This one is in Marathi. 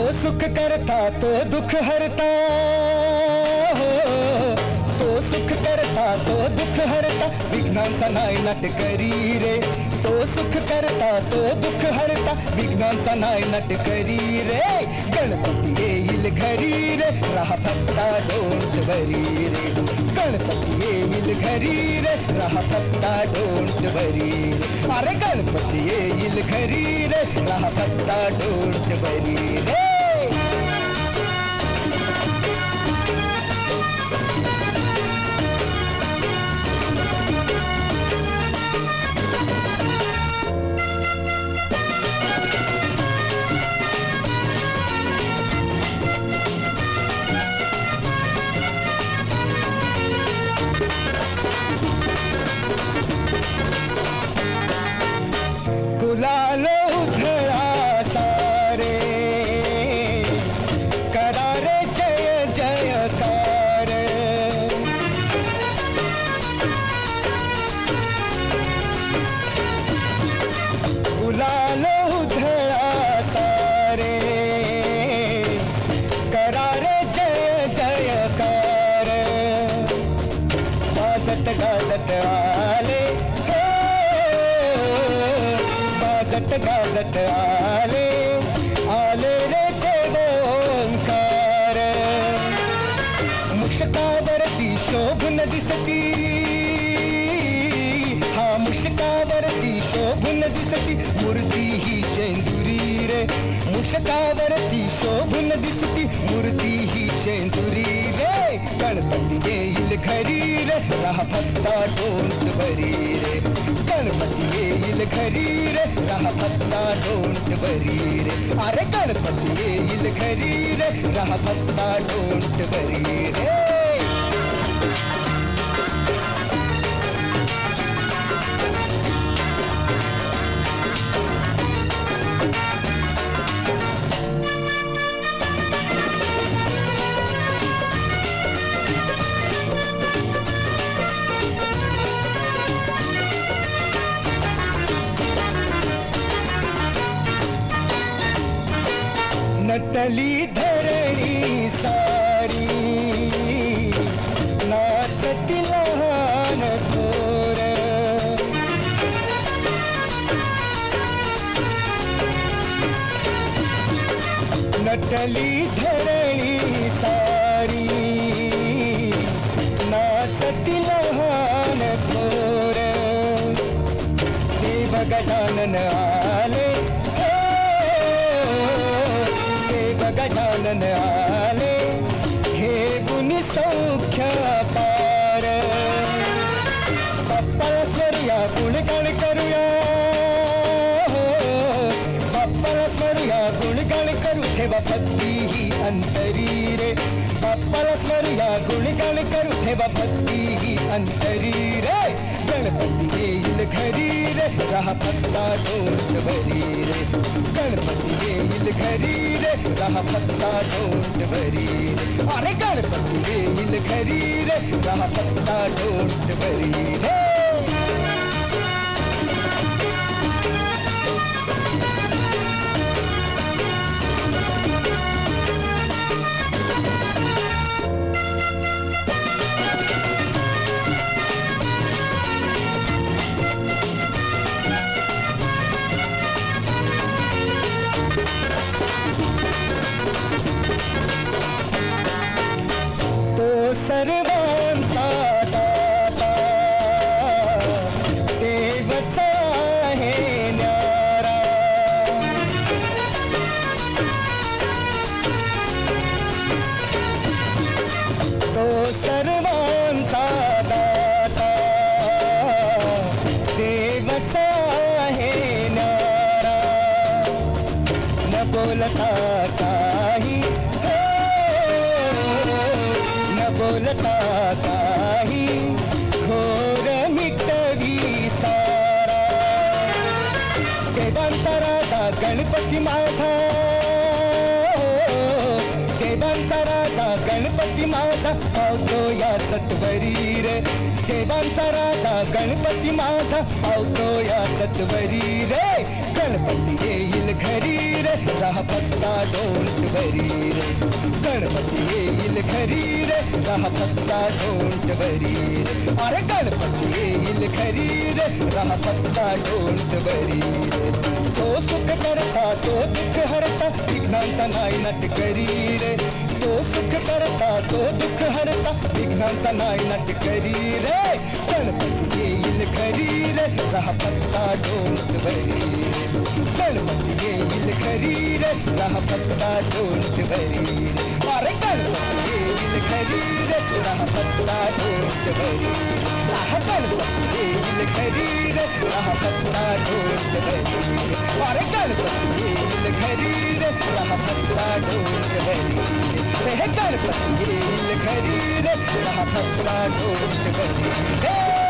सुख करता तो दुख हरता हो, तो सुख करता तो दुख हरता, विघ्नांचा नायनाट करी रे. तो सुख करता तो दुख हरता, विघ्नांचा नायनाट करी रे. गणपती येईल घरी रे, राहा फक्ता डोंट वरी रे. गणपती येईल घरी रे, राहा फक्ता डोंट वरी रे. अरे गणपती येईल घरी रे, राहा फक्ता डोंट वरी रे. गुलाल उधळा सारे, करा रे जय जयकार. गुलाल उधळा सारे, करा रे जय जयकार. वाजत गाजत आले, गाजत गाजत आले, आले रे ते ओंकार. मुष्टावरती शोभून दिसती, हा मुष्टावरती शोभून दिसती, मूर्ती ही शेंदुरी रे. मुष्टावरती शोभून दिसती, मूर्ती ही शेंदुरी रे. गणपती येईल घरी रे, राहा फक्ता डोंट वरी रे. गणपती येईल घरी रे, राहा फक्ता डोंट वरी रे. अरे गणपती येईल घरी रे, राहा फक्ता डोंट वरी रे. नटली धरणी सारी, नाचती लहान थोर. नटली धरणी सारी, नाचती लहान थोर. देव गजानन आले, गजानन आले, घेऊन सौख्य पार. बाप्पाला स्मरूया, गुणगान करूया, बाप्पाला स्मरूया, गुणगान करू, ठेवा भक्ती ही अंतरी रे. बाप्पाला स्मरूया, गुणगान करू, ठेवा भक्ती ही अंतरी रे. गणपती येईल घरी रे, राहा फक्ता डोंट वरी रे. गणपती येईल घरी रे, राहा फक्ता डोंट वरी रे. अरे गणपती येईल घरी रे, राहा फक्ता डोंट वरी रे. सर्वांचा दाता, देवच आहे न्यारा. तो सर्वांचा दाता, देवच आहे न्यारा. न बोलता काही, बोलता काही, घोर मिटवी सारा. देवांचा राजा गणपती माझा, देवांचा राजा गणपती माझा, पावतो या सत्वरी रे. देवांचा राजा गणपती माझा, पावतो या सत्वरी रे. गणपती येईल घरी रे राहा पत्ता डोंट वरी रे गणपती येईल घरी रे राहा पत्ता डोंट वरी रे अरे गणपती येईल घरी रे राहा पत्ता डोंट वरी रे तो सुख करता तो दुःख हरता विघ्नांचा नाही नाट करी रे तो सुख करता तो दुःख हरता विघ्नांचा नाही नाट करी रे गणपती येईल घरी रे राहा पत्ता डोंट वरी रे गणपती येईल घरी रे राहा पत्ता डोंट वरी रे अरे गणपती येईल घरी रे राहा पत्ता डोंट वरी राहा गणपती येईल घरी रे राहा पत्ता डोंट वरी अरे गणपती येईल घरी रे राहा पत्ता डोंट वरी रे गणपती येईल घरी रे राहा पत्ता डोंट वरी